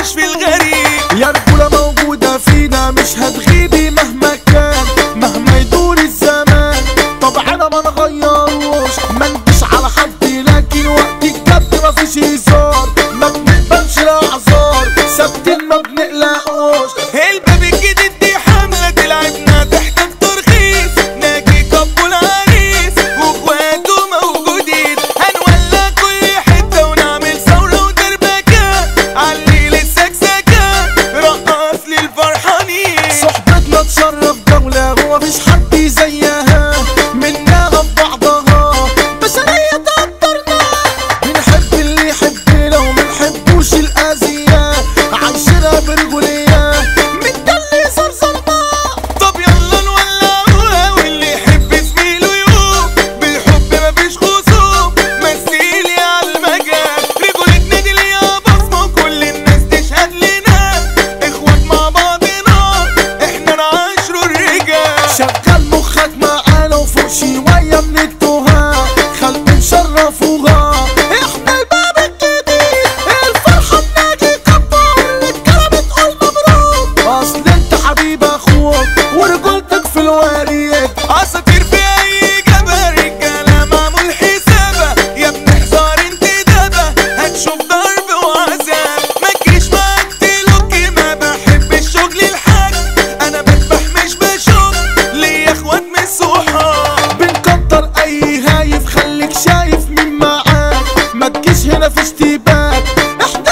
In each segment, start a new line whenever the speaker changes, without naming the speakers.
كشف الغريب.
يا رجولة موجودة فينا مش هتغيبي مهما كان، مهما يدور الزمان طبعنا ما نغيروش. ما نديش على حد لكن وقت الجد مفيش هزار، ما بنقبلش الاعذار، ثابتين ما بنقلقوش.
الباب الجديد دي حملة تلعبنا تحتاج ترخيص، ناجي كابو العريس واخواته موجودين. هنولع كل حتة ونعمل ثورة ودربكة علي للسكسكة، رقص للفرحانين.
صحبتنا تشرف دولة ومفيش حد زيها، منها ببعضها بشرية تقدرنا. بنحب اللي يحبنا ومنحبوش الأذية، عايشينها برجولية من ده اللي زرزرنا.
طب يلا نولعوها واللي يحب زميله يقوم، بالحب مفيش خصوم مثيلي عالمجال. رجولتنا دي ليها بصمة وكل الناس تشهد لنا، اخوات مع بعضنا احنا نعاشروا الرجال.
شغل مخك معانا وفوق شوية من التوها، خلق نشرفوها احنا الباب الجديد. الفرحة بناجي كبار الرجالة بتقول مبروك، اصل انت حبيب اخوك ورجولتك في الوريد.
عصافير في اي جبهة رجالة معمول حسابها، يا ابن حزار انتدابة هتشوف ضرب وعذاب. ما تجيش معاك تلوكي، ما بحبش شغل الحاج، انا بذبح مش بشوف ليا اخوات من الصحاب.
بنكتر اي هايف خليك شايف مين معاك، ما تجيش هنا في اشتباك احنا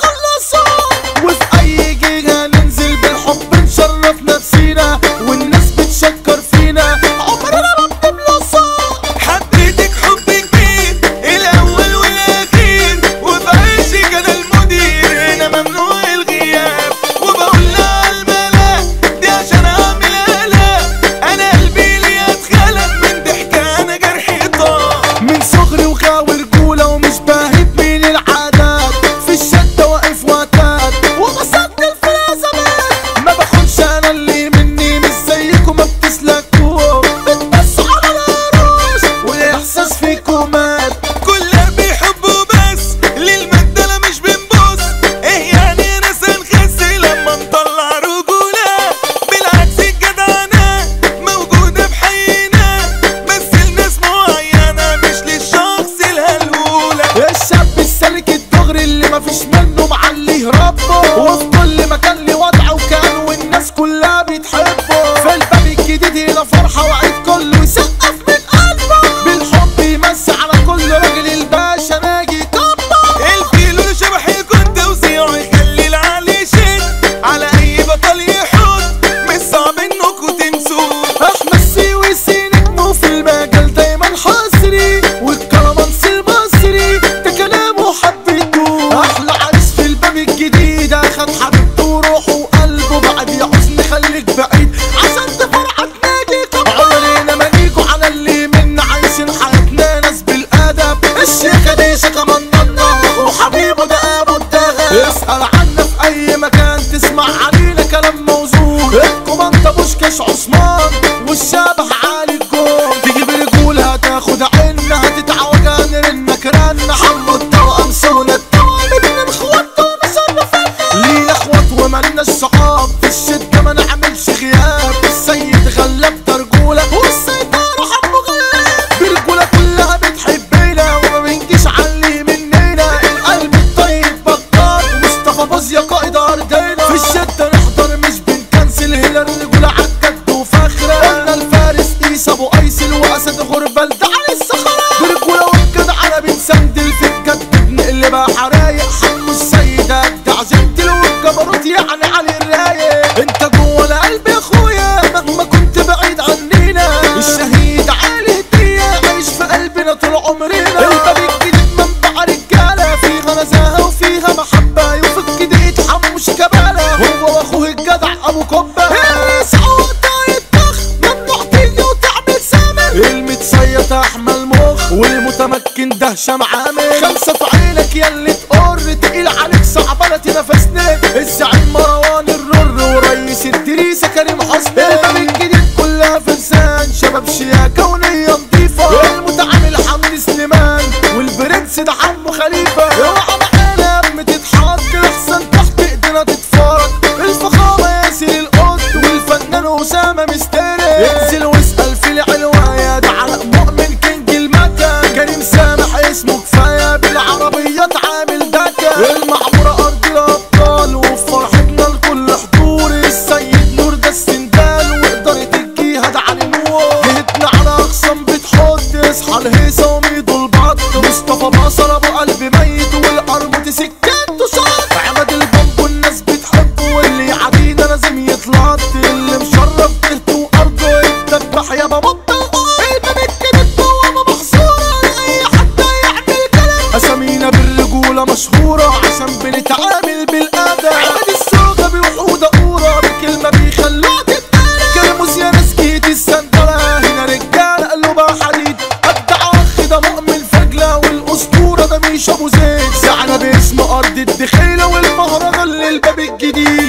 بنخلصهم. وفي اي جهة ننزل بالحب نشرف نفسينا، والناس بتشكر فينا عمرنا ما بنبلصها.
حبيتك حب كبير الاول والاخير، وفي عيشك انا المدير هنا ممنوع الغياب. وبقول لها الملاك دي عشان اعمل قلق، انا قلبي لي اتخلق من ضحكة انا جرحي طار.
من صغري وغاوي رجولة ومش باهت من العادات، في الشدة واقف وتات وبسجل في الازمات. ما باخدش انا اللي مني مش زيكم ما بتسلكوش، بتبصوا على العروش والاحساس فيكم مات.
كلها بيحبوا بس للمادة لا مش بنبص، ايه يعني ناس هنخس لما نطلع رجولة؟ بالعكس الجدعنة موجودة في حينا، بس لناس معينة مش للشخص الهلهولة.
الشاب السالك الدغري اللي مفيش منه معليه ربه، وفي كل مكان ليه وضعه وكان والناس كلها بتحبه. في الباب الجديد هنا فرحة وعيد كله يسقف من قلبه، بالحب يمسي على كل راجل الباشا ناجي طبه.
الفيلو اللي شبح يكون توزيعه يخلي العقل يشد على اي بطل يحط، مش صعب انكوا تنسوه.
احمد سيوي نجمه في المجال دايما حصري، والكرمانسي المصري ده كلامه حبيته. احلى عريس في الباب الجديد اخد حبيبته وروحه وقلبه، بعد يا حزن خليك بعيد عشان تفرحك ناجي طبعا. عمرنا ما نيجوا على اللي منا، عايشين حياتنا ناس بالادب. الشيخة دي شيخة مننا وحبيبه ده ابو الدهب، اسأل عنا في اي مكان تسمع علينا كلام موزون. الكوماندا بوشكاش عثمان والشبح عالي الجون، تيجي برجولها هتاخد عنا هتتعوج نرنك رنا. حمو التوأم سونا التوأم ابن اخوات ومشرفنا، لينا اخوات ومالناش صحاب، في الشدة ما نعملش غياب. السيد غلاب ده رجولة والسيطرة حمو غلاب، برجولة كلها بتحبنا وما بنجيش علي مننا. القلب الطيب بطال مصطفى باز يا قائد ارضنا، في الشدة نحضر مش بنكنسل، هنا الرجولة عالجد وفخرة. قلنا الفارس قيس ابو ايسل واسد غربة ده على الصخرة، برجولة والجدع انا بنسندل في الجد بنقلبها حرايق. حمو السيد ابدع جنتل والجبروت يعني علي الرايق. انت جوه القلب يا اخويا مهما كنت بعيد عنينا، الشهيد علي هدية عايش في قلبنا طول عمرنا. الباب الجديد منبع رجالة فيها نزاهة وفيها محبة، يوفك جديد حمو شيكابالا هو واخوه الجدع ابو كبة. الرئيس عقدة يتخ ممنوع تيجي وتعمل سامر، المتصيط احمل مخ والمتمكن ده هشام عامر. خمسة في عينك ياللي تقر تقيل عليك صعبانة تنافسني، الزعيم مروان الرر ورئيس الدريسة كريم حسني. الباب الجديد كلها فرسان شباب شياكة ونية نضيفة، المتعامل حمدي سليمان والبرنس ده حمو خليفة. اوعى معانا يا ام تتحط احسن تحت ايدينا. الدخيلة والمهرجان للباب الجديد.